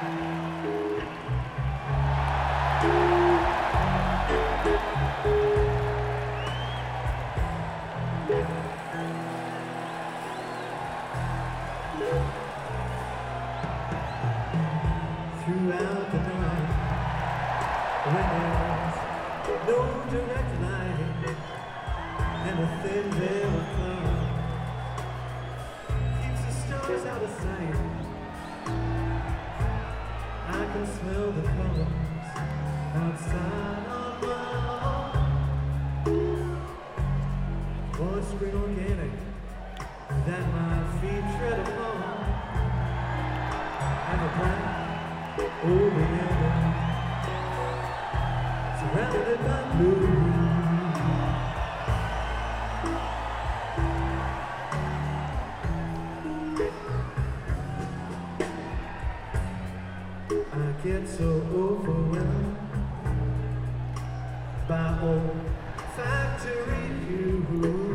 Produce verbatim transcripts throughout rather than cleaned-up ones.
Throughout the night, when there's no direct light and a thin veil of cloud keeps the stars out of sight, I can smell the colors outside on my own. Voice green organic that my feet tread upon, and a black over yonder, surrounded by blue. I get so overwhelmed by old factory views.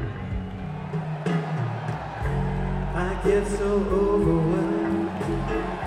I get so overwhelmed